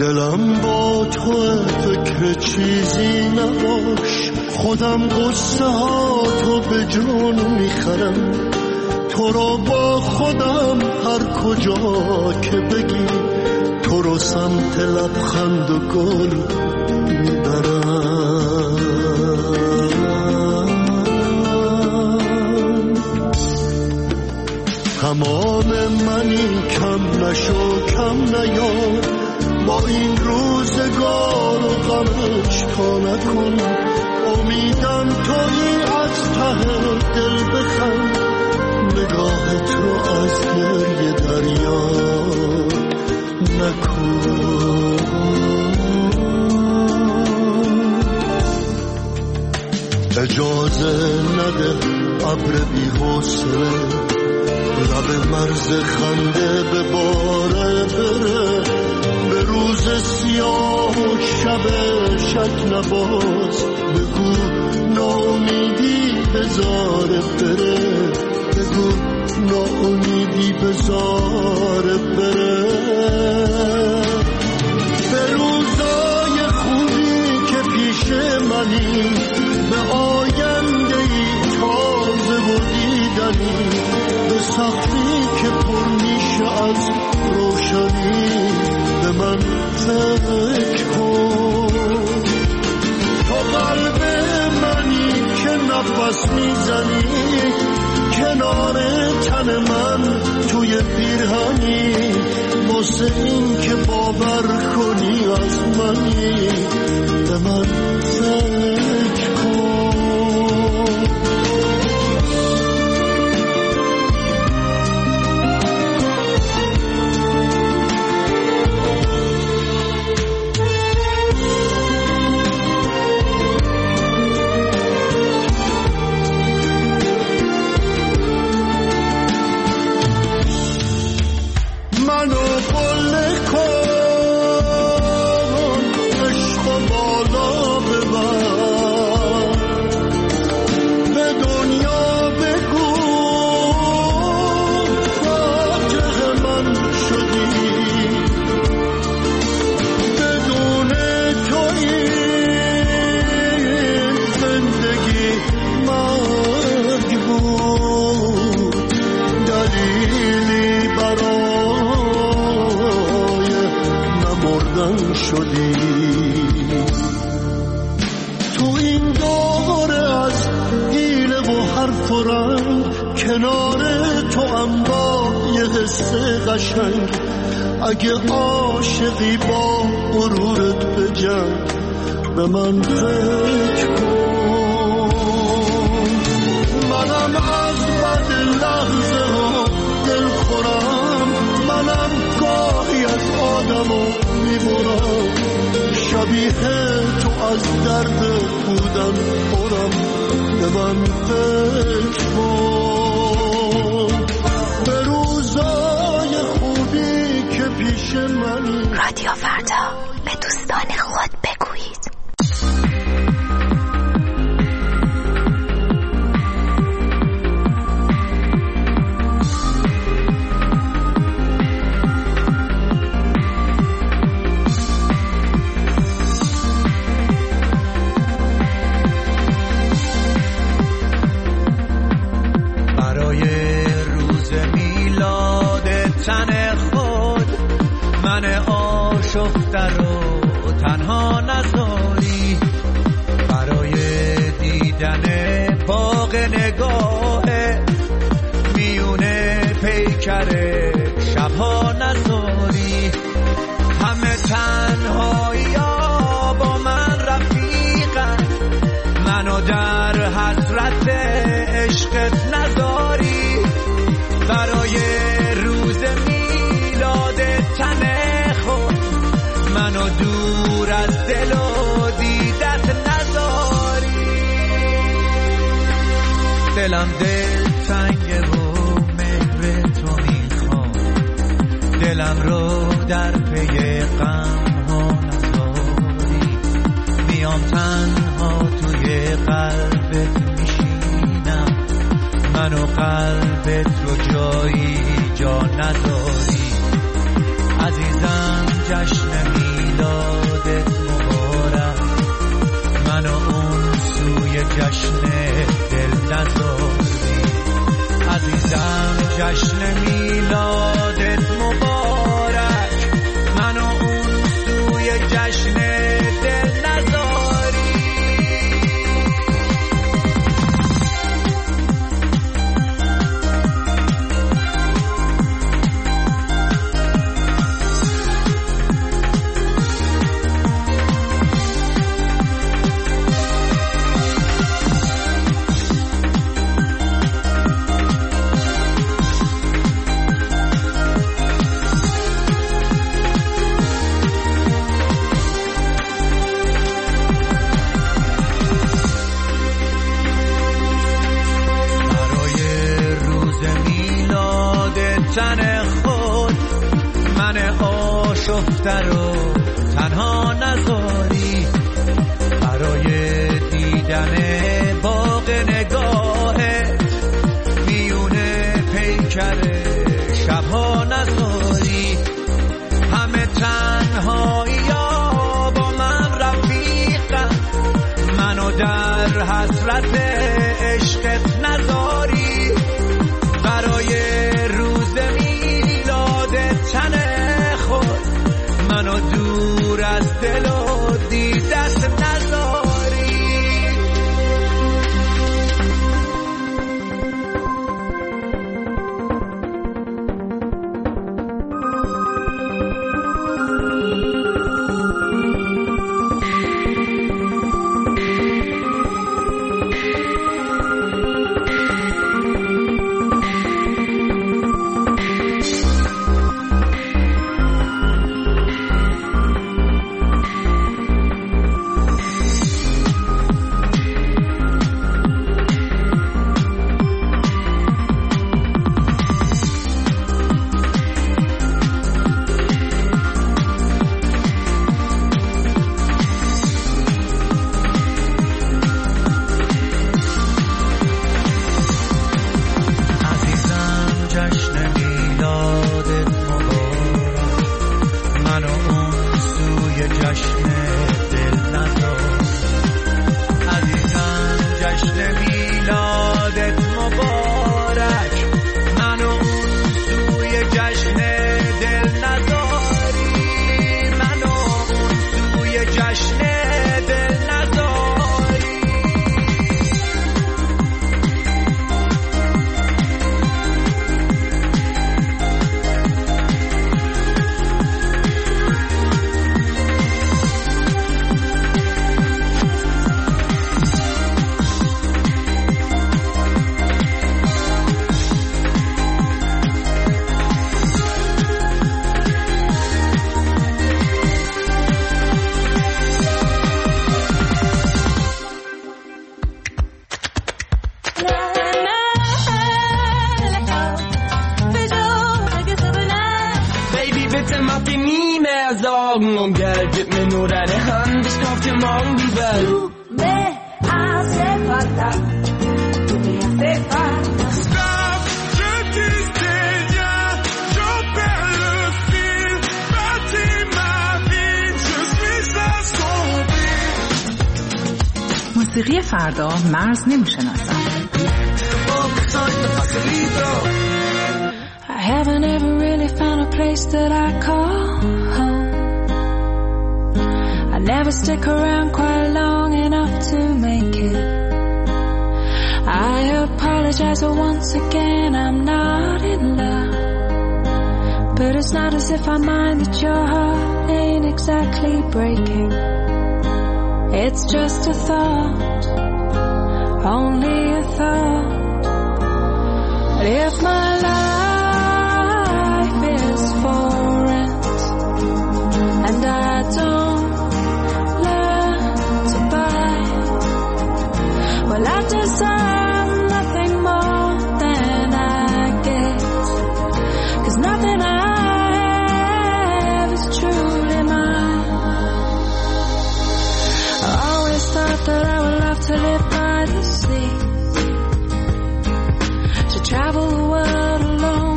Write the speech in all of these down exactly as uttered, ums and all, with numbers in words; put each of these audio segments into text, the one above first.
دلم با تو فکر چیزی نباش، خودم قصه ها تو به جون میخرم، تو رو با خودم هر کجا که بگی، تو رو سمت لبخند و گل میبرم. تمام منی، کم نشو کم نیار، با این روزگار و غمش تا نکن، امیدم تویی از ته دل بخند، نگاهت رو از گریه دریا نکن. اجازه نده ابر بی حوصله لب مرز خنده به باره بره، به روز سیاه و شب شک نباز، بگو ناامیدی بذاره بره، بگو ناامیدی بذاره بره. به روزای خوبی که پیش منی، به آینده ای تازه و دیدنی، به سختی که پر میشه از روشنی، به من فکر کن. تو قلب منی که نفس میزنی، کنار تن من توی پیرهنی، واسه این که باور کنی از منی، به من فکر کن. تو این دوره از حیله و حرف و رنگ، کنار تو هم با یه حس قشنگ، اگه عاشقی با غرورت بجنگ، به من فکر کن. منم از بد لحظه ها دل خورم، منم گاهی از آدمو میبرم، شبیه تو از درد بودن خورم، به من فکر کن. به روزای خوبی که پیش منی. رادیو فردا، به دوستان خود بگویید. شفته رو تنها نذاری، برای دیدن باغ نگاه میونه پیکر شبها نذاری. همه تنهایی ها با من رفیقن، منو در حسرت عشقت نذاری، برای روز میلاد تن خود منو دور از دل و دیدت نذاری. دلم دل تنگه و مهر تو میخوام، دلم رو در پی غم ها نذاری. میام تنها توی قلبت میشینم، منو قلبت رو جایی جا نداری. عزیزم جشن میلاد جشن دل نذاری. عزیزم جشن میلادت مبارک، منو اون سوی جشن دل نذاری. تن خود من آشفته رو تنها نذاری. برای دیدن باغ نگاهت میون پیکر شبها نذاری. همه تنهایی ها با من رفیقن، منو در حسرت عشقت نذاری. برای تن خود منو دور از دل و دیدت نذاری. Sorgen um Geld, gib mir nur deine Hand, ich kauf dir morgen die Welt. Tu me hace falta, tu me hace falta. Stop, je disais rien, je perds le fil, bâtis ma vie, je suis assombri. موسیقی فردا مرز نمیشناسم. I haven't ever really found a place that I call home. I never stick around quite long enough to make it. I apologize for once again, I'm not in love. But it's not as if I mind that your heart ain't exactly breaking. It's just a thought, only a thought. But if my life is for rent and I don't learn to buy, well, I deserve nothing more than I get, 'cause nothing I have is truly mine. I always thought that I would love to live by the sea, to travel the world alone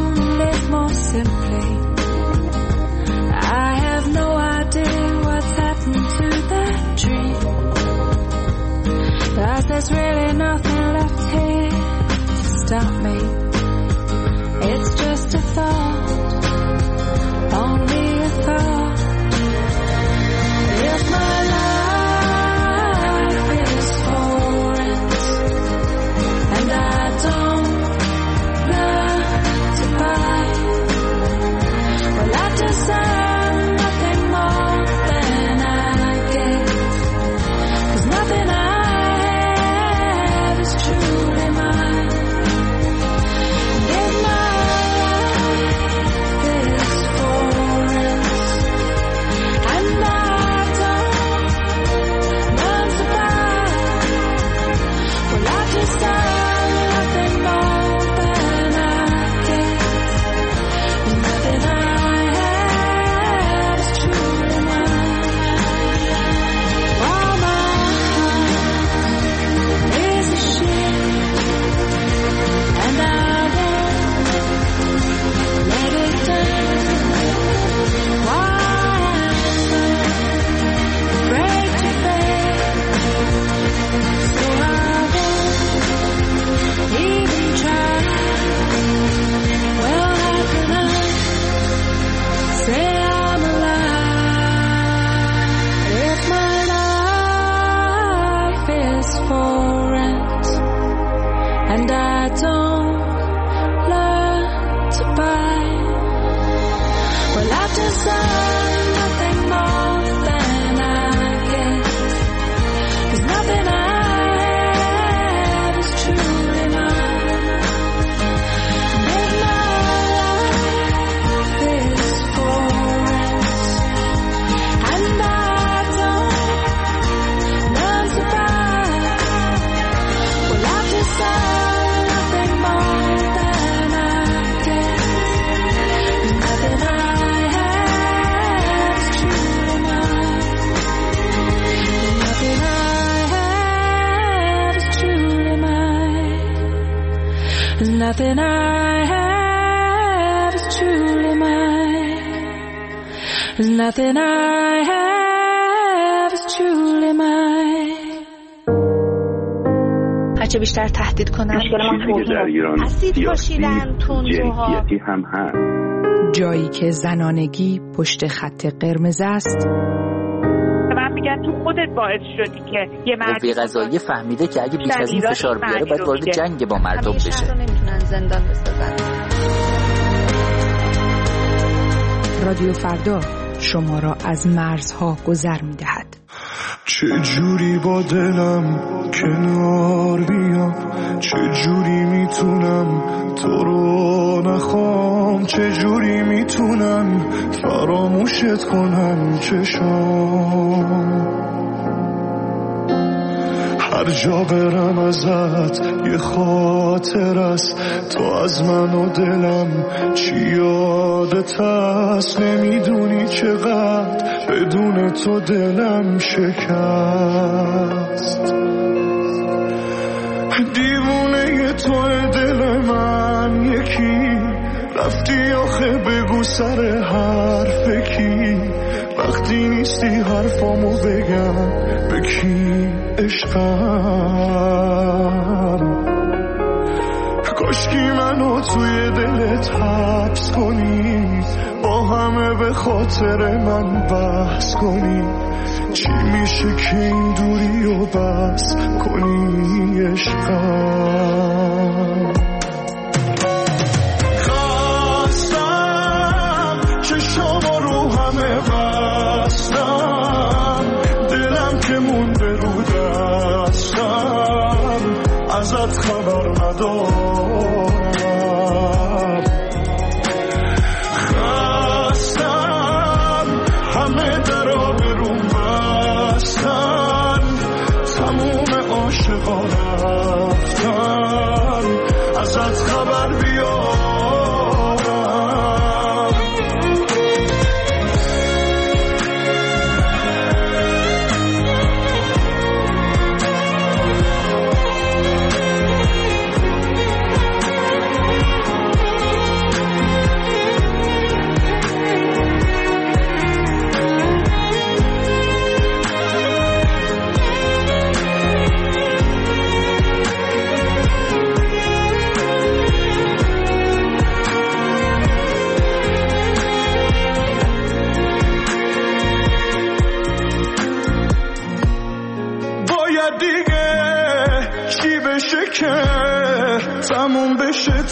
nothing I have is truly mine. There's nothing I have is truly mine. هرچه بیشتر تهدید کنن چیزی که در ایران سیاسی جنسیتی هم هست. جایی که زنانگی پشت خط قرمز است. من میگم تو خودت باعث شدی که یه مرد قوه قضاییه فهمیده که اگه بیش از این فشار بیاره باید وارد جنگ با مردم بشه. همیشه نمیتونن زندان بسازن. رادیو فردا شما را از مرزها گذر میدهد. چه جوری با دلم کنار بیام، چه جوری میتونم تو رو نخوام، چه جوری میتونم فراموشت کنم چشام. هر جا برم ازت یه خاطر است، تو از من و دلم چی یادت هست. نمیدونی چقدر بدون تو دلم شکست. دیوونه تو دل من یکی، رفتی آخه بگو سر حرف کی. وقتی نیستی حرفامو بگم به کی عشقم. کاشکی منو توی دلت حبس کنی، با همه به خاطر من بحث کنی. چی میشه که این دوری رو بس کنی عشقم. خواستم چشما رو همه بستم، دلم که مونده رو دستم، ازت خبر ندارم. خواستم همه درا برون بستن، تموم عاشقا رفتن، ازت خبر بیارم. تموم بشه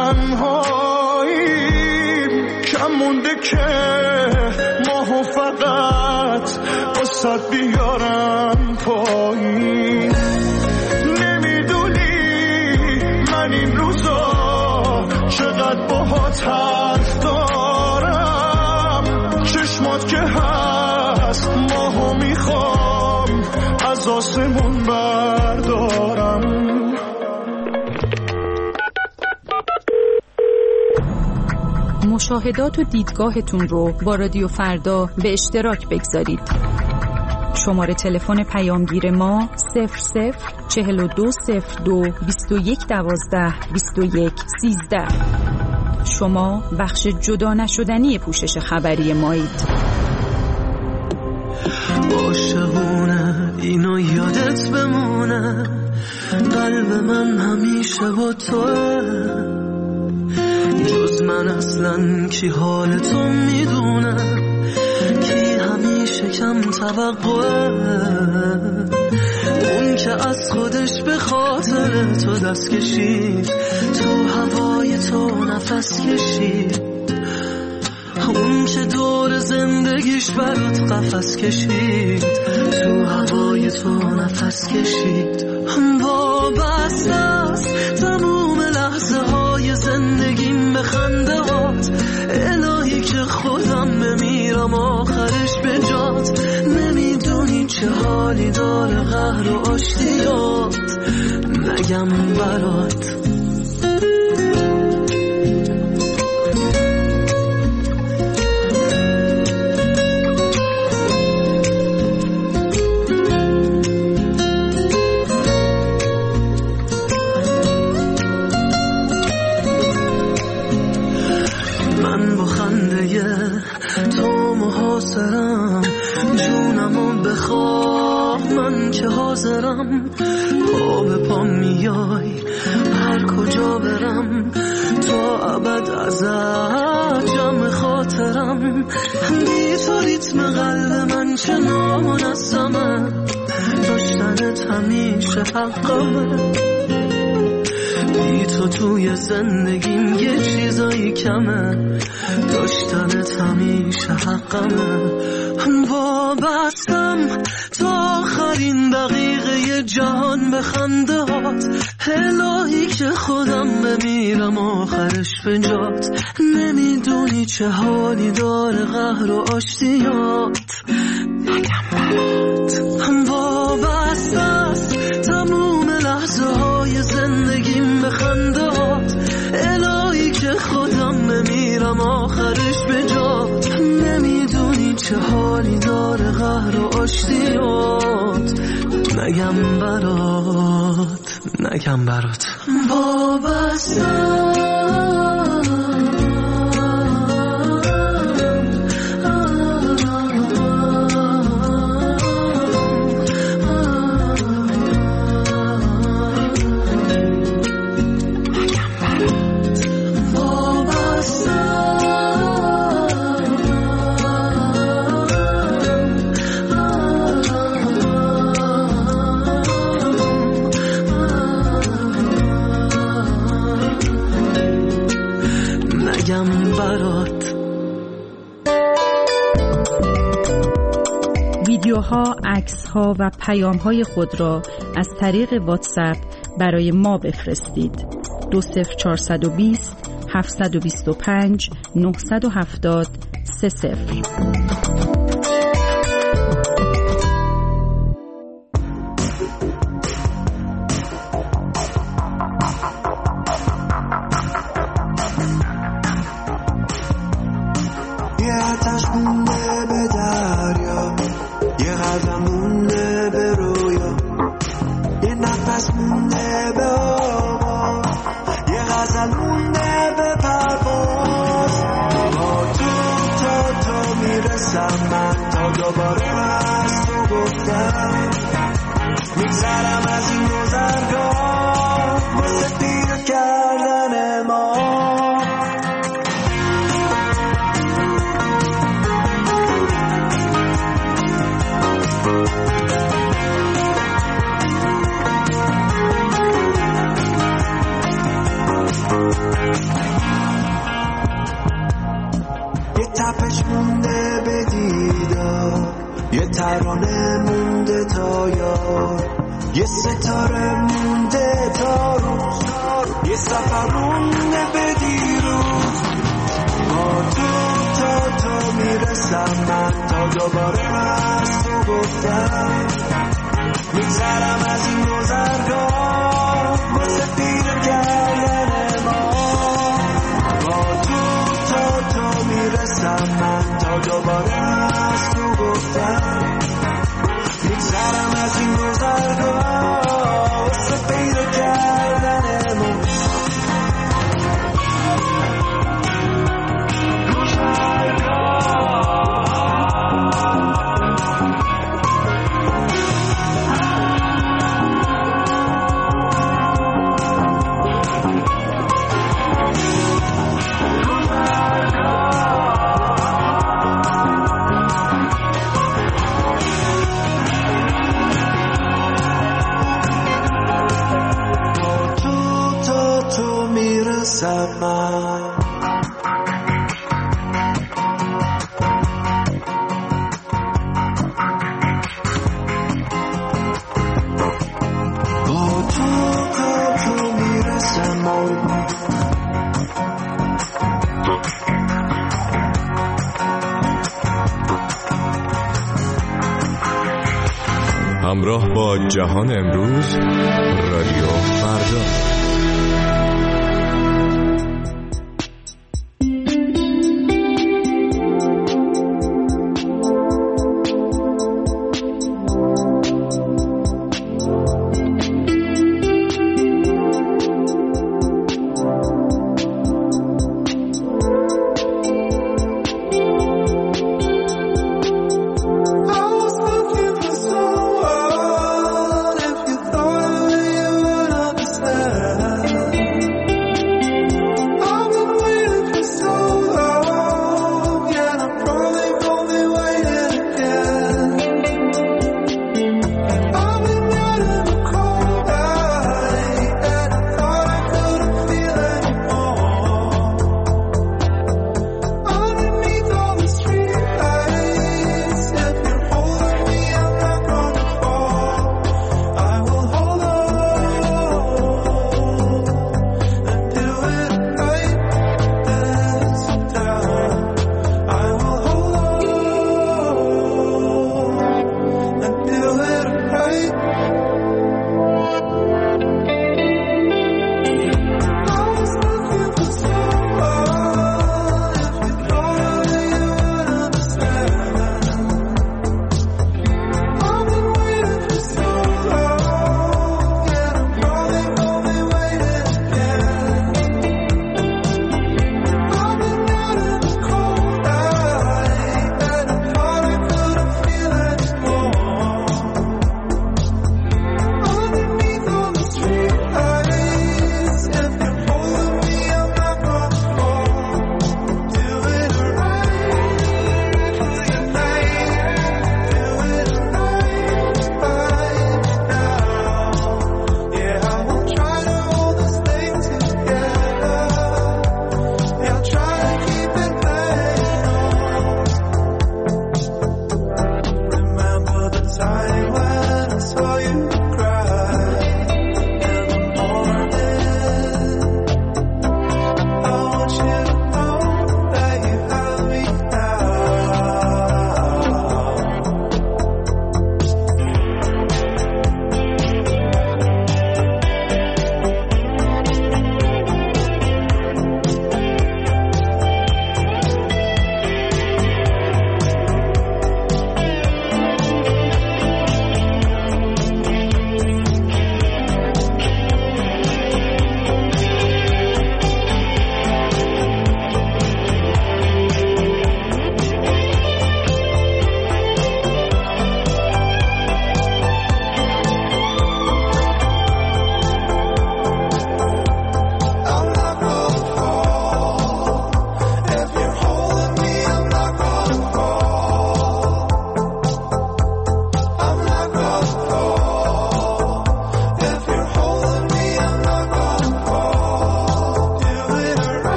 تنهاییم، کم مونده که ماهو فقط واسه بیارم پایین. نمیدونی من این روزا چقدر باهات حرف دارم. چشمات که هست ماهو میخوام از آسمون بردارم. مشاهدات و دیدگاهتون رو با رادیو فردا به اشتراک بگذارید. شماره تلفن پیامگیر ما صفر صفر چهل و دو صفر دو بیست و یک دوازده بیست و یک سیزده. شما بخش جدا نشدنی پوشش خبری مایید. عاشقونه اینو یادت بمونه، قلب من همیشه با توه. جز من اصلا کی حال تو میدونه، کی همیشه کم توقعه. اون که از خودش به خاطر تو دست کشید، تو هوای تو نفس کشید. اون که دور زندگیش برات قفس کشید، تو هوای تو نفس کشید. وابسته است تموم لحظه های زندگیم به خنده هات. الهی که خودم بمیرم آخرش به جات. نمیدونی چه حالی داره قهر و آشتیات، نگم برات. تو محاصرم، جونمو بخواه من که حاضرم. پا به پا میای هر کجا برم، تا ابد ازت جمع خاطرم. بی تو ریتم قلب من چه نامنظمه، داشتنت همیشه حقمه. بی تو توی زندگیم یه چیزایی کمه، داشتنت همیشه حقمه. وابستم تا آخرین دقیقه جهان به خنده هات، الهی که خودم بمیرم آخرش به جات. نمیدونی چه حالی داره قهر و آشتیات، نگم برات. وابسته است تموم لحظه های زندگیم به خندهات، الهی که خودم بمیرم آخرش به جات. نمیدونی چه حالی داره قهر و آشتیات، نگم برات، نگم برات. وابسته ویدیوها، عکس‌ها و پیام‌های خود را از طریق واتساپ برای ما بفرستید. دو صفر چهارصد و بیست هفتصد و بیست و پنج نهصد و هفتاد سه صفر. همراه با جهان امروز، رادیو فردا.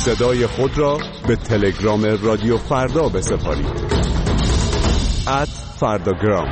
صدای خود را به تلگرام رادیو فردا بسپارید. ات فرداگرام.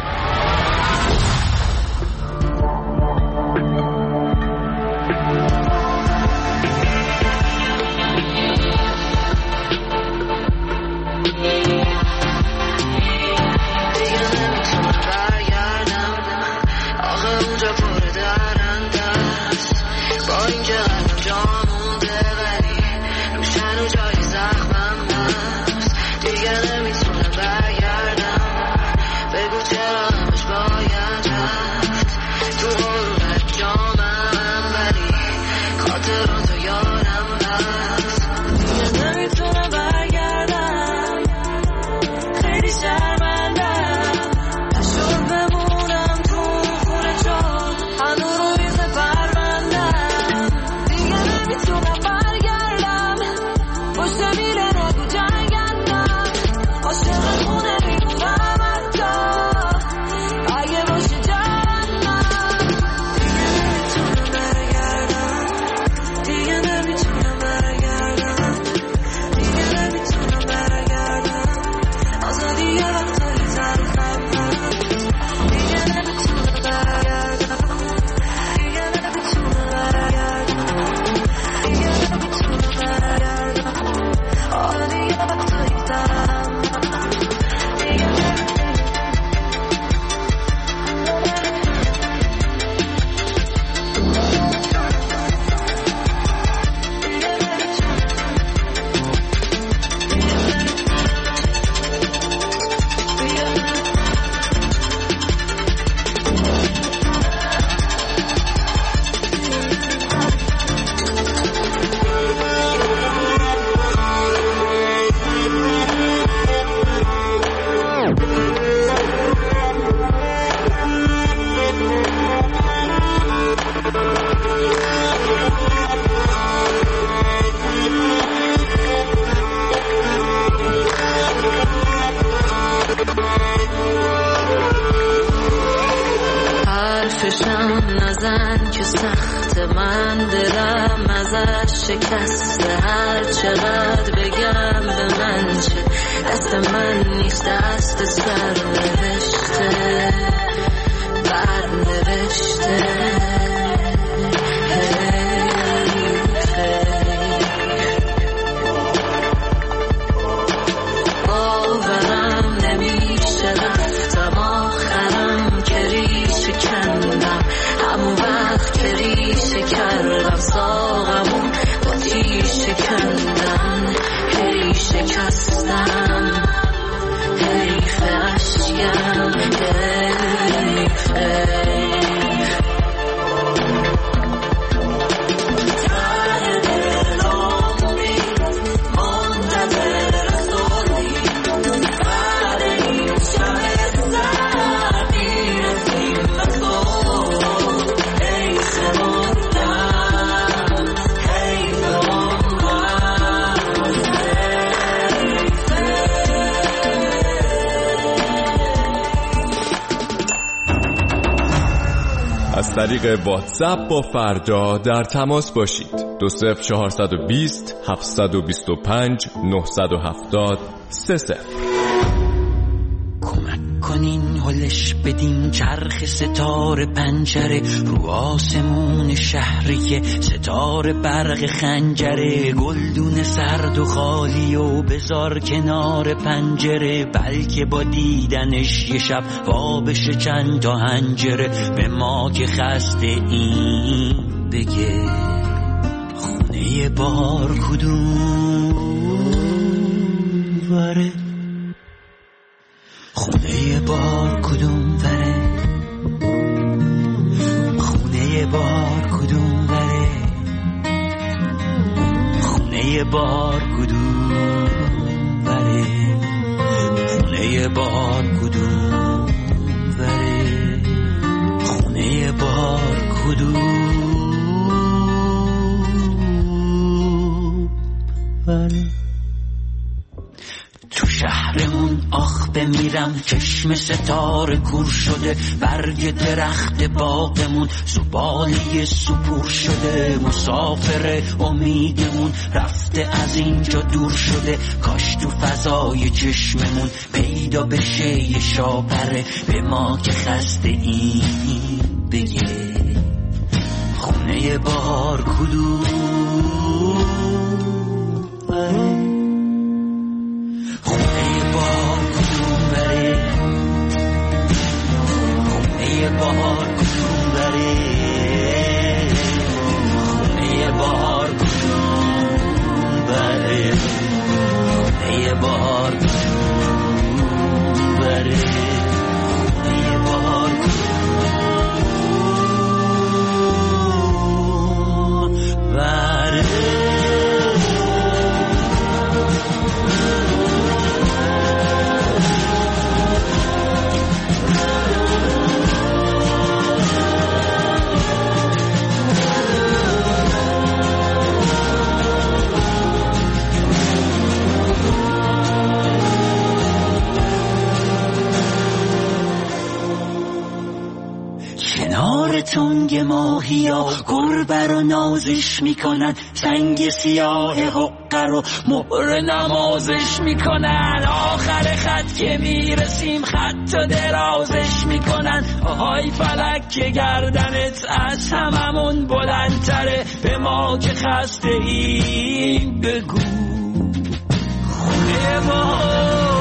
نزن که سخت من دلم ازش شکسته، هر چقدر بگم به من چه دست من نیست، دست سر نوشته بر نوشته. باورم نمیشه رفتم آخرم که ریشه کندم، همون وقت که ریشه کردم ساقمون با تیشه کندم، هی شکستم حیف اشکم حیف از طریق واتساپ با فردا در تماس باشید. دو صفر چهارصد و بیست هفتصد و بیست و پنج نهصد و هفتاد سه صفر. کمک کنین هلش بدین چرخ ستاره پنجره، رو آسمون شهری ستاره برق خنجره، گلدون سرد و خالی و بذار کنار پنجره، بلکه با دیدنش یه شب وا بشه چند تا هنجره. به ما که خسته این بگه خونه بار کدوم وره، خونه بار کدوم وره، خونه بار کدوم وره، خونه بار کدوم وره، خونه بار کدوم وره، خونه بار کدوم وره. تو شهرمون آخ بمیرم. چشم ستاره کور شده، برگ درخت باغمون زباله سپور شده. مسافر امیدمون رفته از اینجا دور شده، کاش تو فضای چشممون پیدا بشه یه شاپره به ما که خسته این بگه خونه بهار کدوم بره، خونه بهار کدوم بره، خونه بهار کدوم بره، خونه بهار کدوم بره، خونه بهار کدوم بره. تنگ ماهی ها گربه رو نازش میکنن، سنگ سیاه حقه رو مهر نمازش میکنن. آخر خط که میرسیم خط و درازش میکنن. آهای فلک که گردنت از هممون بلندتره، به ما که خسته ایم بگو خونه ما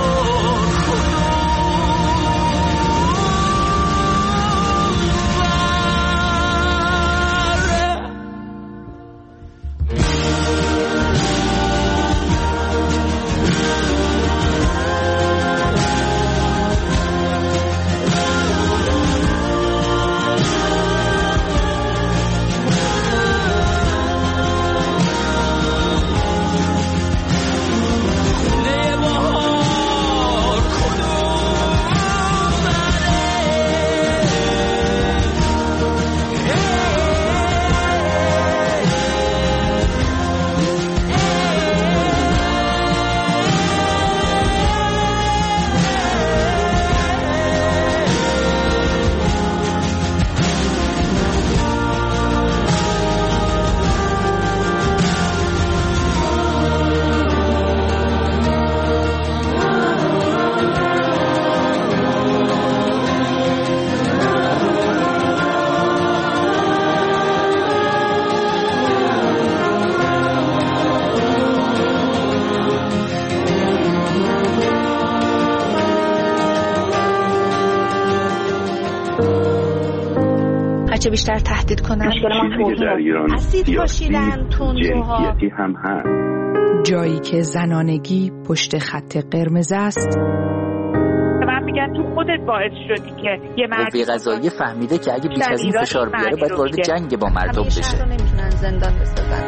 چه بیشتر تهدید کنن. اسید پاشیدن تندروها هم هست. جایی که زنانگی پشت خط قرمز است. من میگن تو خودت باعث شدی که یه مرد قوه قضاییه فهمیده که اگه بیش از این فشار بیاره باید وارد جنگ با مردم بشه. همیشه رو نمیتونن زندان بسازن.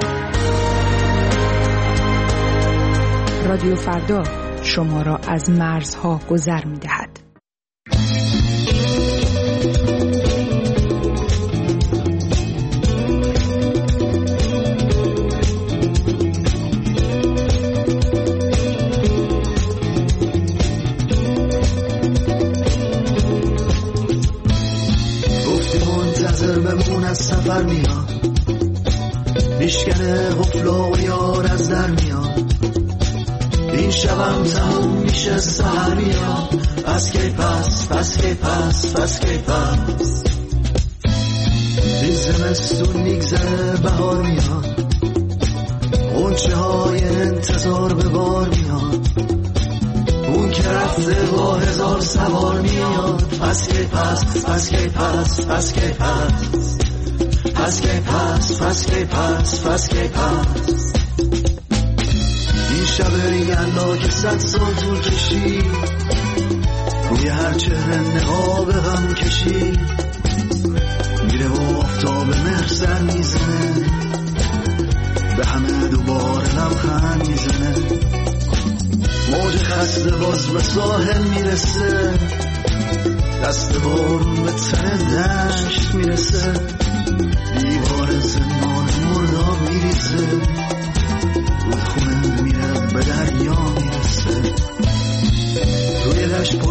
رادیو فردا شما را از مرزها گذر میدهد. از سفر میاد میشکنه غفلا و یار از در میاد. این شبم تموم میشه سحر میاد. پس کی پس پس کی پس پس کی پس این زمستون میگذره بهار میاد. غنچه های انتظار به بار میاد. اون که رفته با هزار سوار میاد. پس کی پس پس کی پس پس کی پس پس کی پس پس کی پس پس کی پس. این شب ریگلا که صد سال طول کشید، روی هر چهره نقاب غم کشید. میره و آفتاب مهر سر میزنه، به همه دوباره لبخند میزنه. موج خسته باز به ساحل میرسه، دست بارون به تن دشت میرسه. دیوار زندان مرداب میریزه، رودخونه میره به دریا میرسه. روی دشت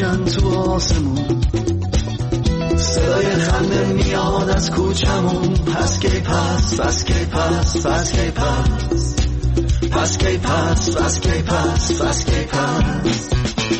روشن تو آسمون، صدای خنده میاد از کوچمون. پس کی پس پس کی پس پس کی پس پس کی پس پس کی پس پس کی پس.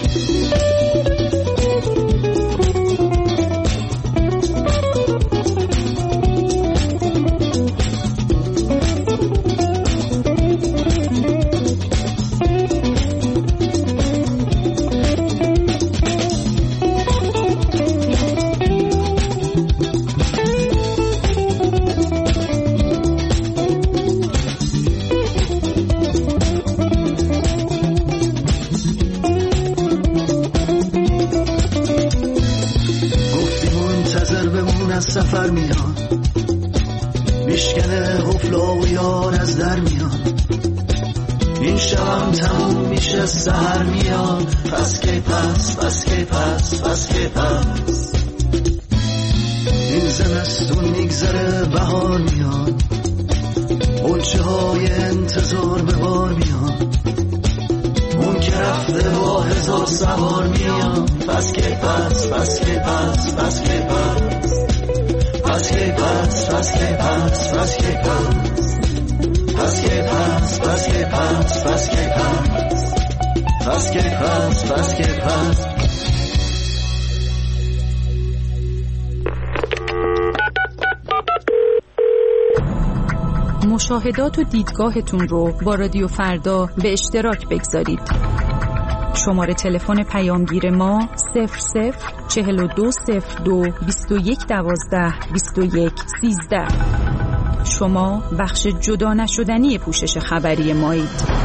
سفر میاد میشکنه قفلا و یار از در میاد. این شبم تموم میشه سحر میاد. پس کی پس پس کی پس پس کی پس. این زمستون میگذره بهار میاد. غنچه های انتظار به بار میاد. اون که رفته با هزار سوار میاد. پس کی پس پس کی پس پس کی پس پس کی پس پس کی پس پس کی پس پس کی پس پس کی پس پس کی پس پس کی پس پس کی پس. مشاهدات و دیدگاهتون رو با رادیو فردا به اشتراک بگذارید. شماره تلفن پیامگیر ما صفر صفر چهل و دو صفر دو بیست و یک دوازده بیست و یک سیزده. شما بخش جدا نشدنی پوشش خبری مایید.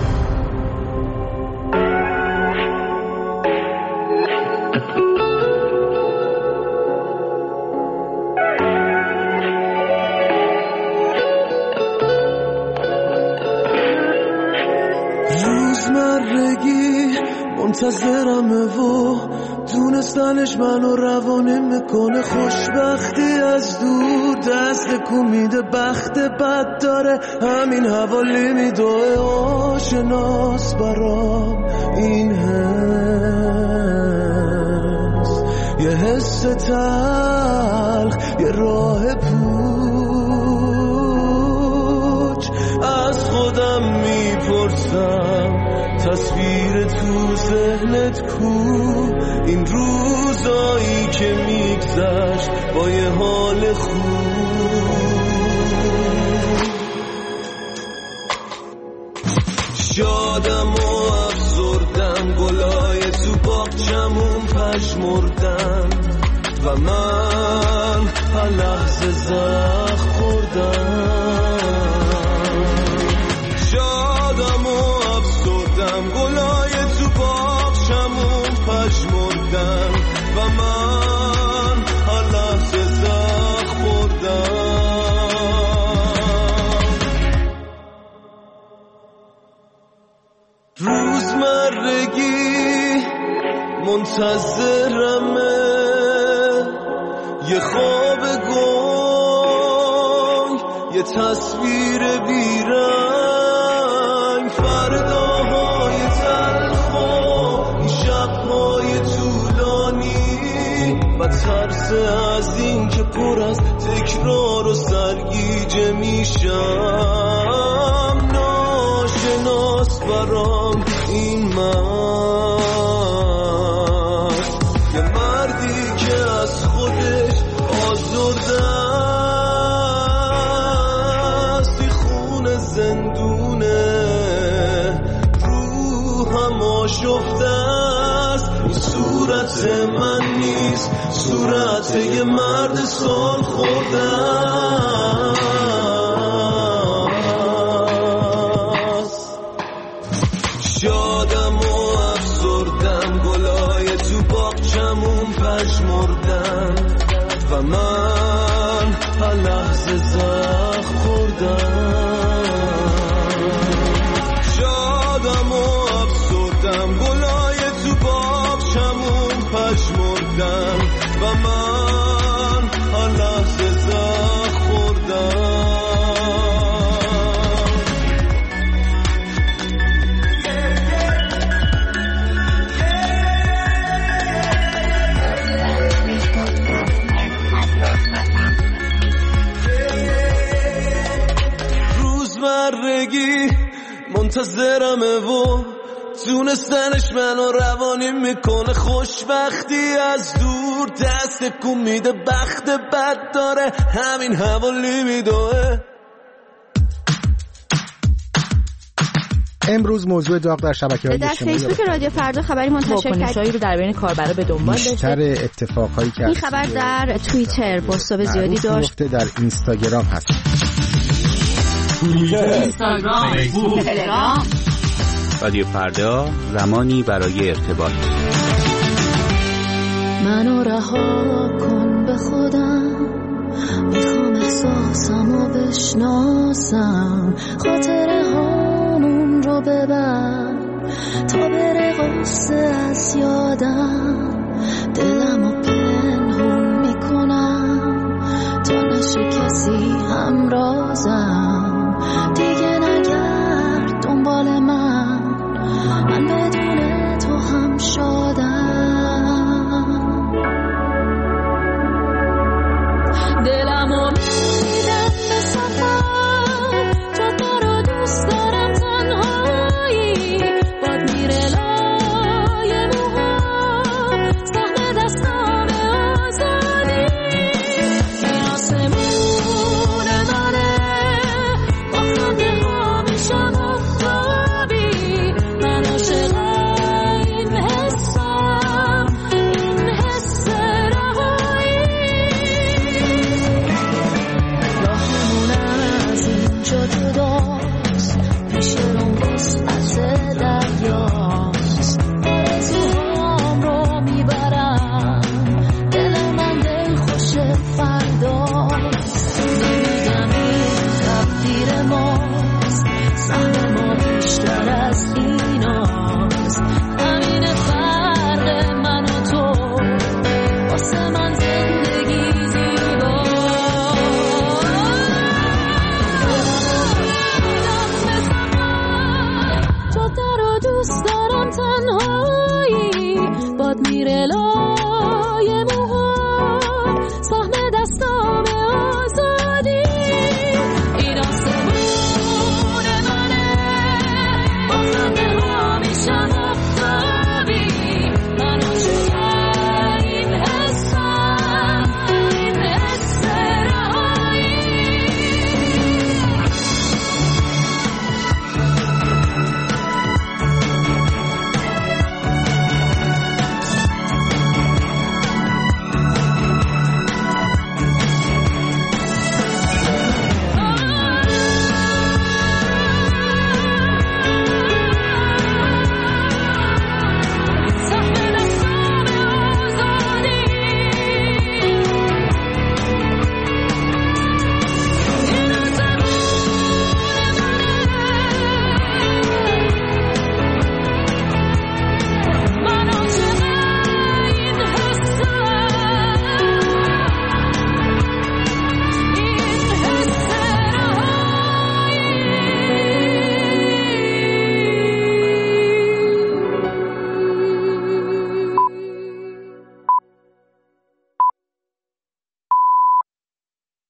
منتظرمه و دونستنش منو روانه میکنه. خوشبختی از دور دست کو میده. بخت بد داره همین حوالی میدوه. آشناس برام این حس، یه حس تلخ، یه راه پوچ. از خودم میپرسم تصویر تو ذهنت کو؟ این روزایی که میگذشت با یه حال خوب. شادم و افسردم، گلای تو باغچمون پژمردن و من هر لحظه زخم خوردم. شادم و افسردم، گلای تو باغچمون پژمردن و من هر لحظه زخم خوردم. روزمرگی منتظرمه، یه خواب گنگ، یه تصویر بیرنگ. فرداهای تلخ و این شبهای طولانی و ترس از این که پر از تکرار و سرگیجه میشم. ناشناس برام این مرد، یه مردی که از خودش آزرده است. این خونه زندونه، روحم آشفته است. این صورت من نیست، صورت یه مرد سال خورده است. شادم و افسردم، گلای تو باغچمون پژمردن و من هر لحظه زخم خوردم. شادم و افسردم، گلای تو باغچمون پژمردن و من هر لحظه زخم خوردم. بیمرگی منتظرمه و تونستنش منو روانی میکنه خوشبختی از دور دست کن میده بخت بد داره همین حوالی میدوه. امروز موضوع داغ در شبکه‌های اجتماعی در فیسبوک رادیو فردا خبری منتشر کرد. واکنشایی رو در بین کاربرا به دنبال داشته. بیشتر اتفاقایی که این خبر در توییتر بازتاب زیادی داشت. در اینستاگرام هست. اینستاگرام، فیسبوک، تلگرام. رادیو فردا زمانی برای ارتباط. منو رها کن به خودم، میخوام احساسمو بشناسم، خاطره هامون رو ببر تا بره غصه از یادم، دلمو پنهون میکنم تا نشه کسی همرازم.